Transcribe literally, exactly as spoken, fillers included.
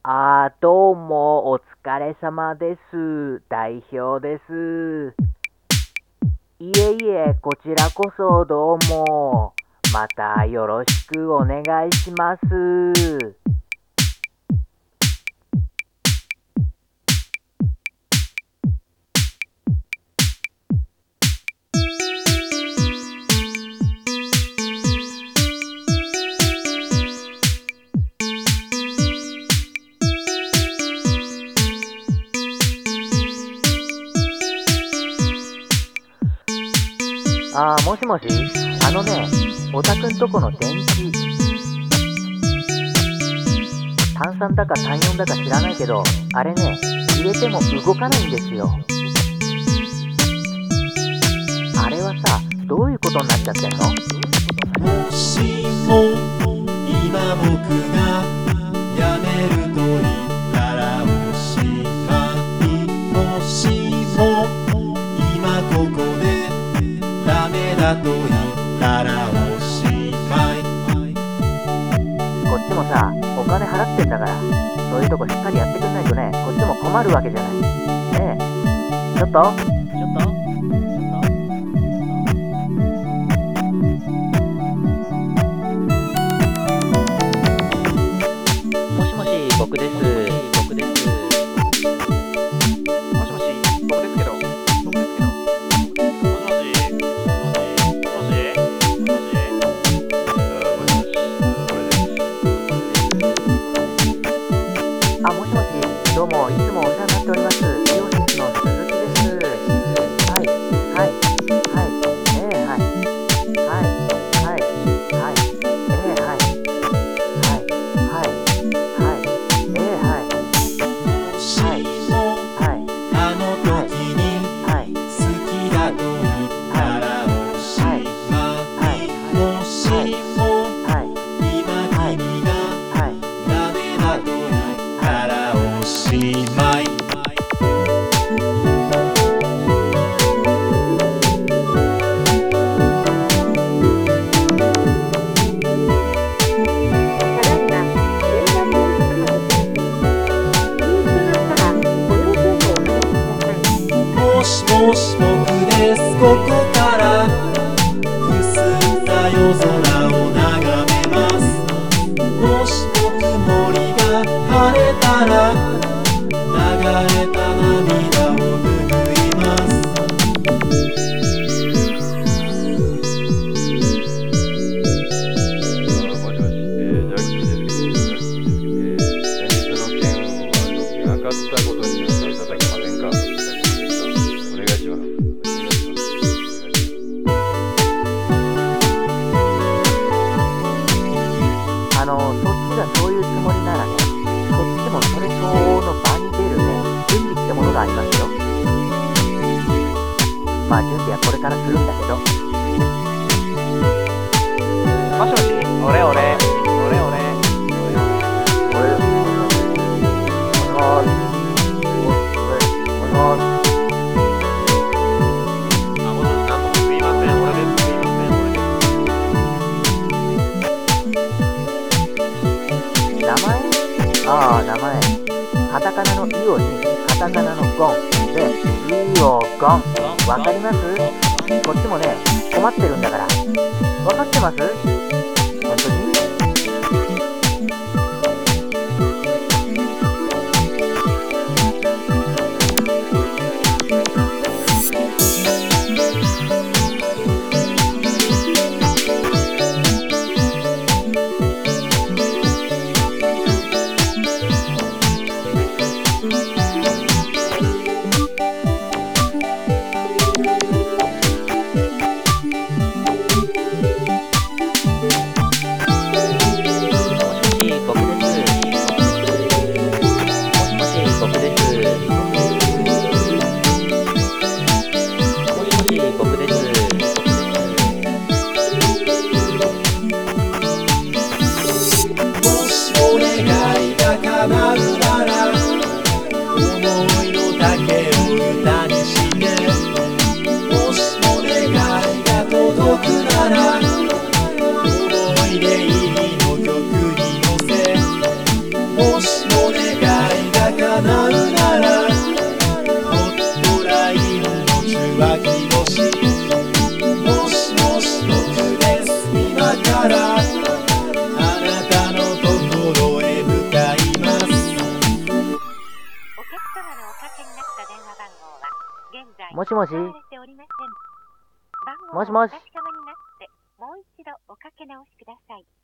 あー、どうも、お疲れ様です。代表です。いえいえ、こちらこそどうも。またよろしくお願いします。あー、もしもし、あのね、おたくんとこの電池、炭酸だか単よんだか知らないけど、あれね、入れても動かないんですよ。あれはさ、どういうことになっちゃってんの？ もしも今僕がやめると言ったらおしまい。もしも今ここでダメだと言ったらおしまい。 こっちもさ、お金払ってんだから、そういうとこしっかりやってくんないとね、こっちも困るわけじゃない。ねえ、ちょっと、ちょっと。もしもし、僕です。僕です。 もしもし、僕ですけど、僕ですけど、もしもし、もしもし、もしもし、もしもし、もしもし、これです。 あ、もしもし、どうも、いつもお世話になっております。美容室の鈴木です。はい、はい、はい、ええ、はい、はい、はい、はい、ええ、はい、はい、はい、はい、ええ、はい、 もしもはい、 あの時にはい、 好きだと言ったらおしまい。もしもはい、 今君がはい、 ダメだと言ったらおしまい。もしもし僕です。ここからくすんだ夜空を眺めます。もしも曇りが晴れたら流れた涙を拭います。 もしもし、えー、ジャッキーですけど、ジャッキーですけど、えー、先日の件はのしなかったことにしていただけませんか？お願いします。お願いします。お願いします。 あの、そっちがそういうつもりならね、こっちもそれ相応の場に出るね、準備ってものがありますよ。まあ、準備はこれからするんだけど。 もしもし、俺俺、俺俺、俺、あ、もしもし、なんともすいません、俺です、すいません、俺です。 名前？ああ、名前。カタカナのイオに、カタカナのゴン。で、イオゴン。わかります？こっちもね、困ってるんだから。わかってます？本当に？ 思い出入りの曲に乗せ、もしも願からあなたのところへ向かいます。 お客様のおかけになった電話番号は現在もしもし使われておりません。番号をもしもしお確かめになってもう一度おかけ直しください。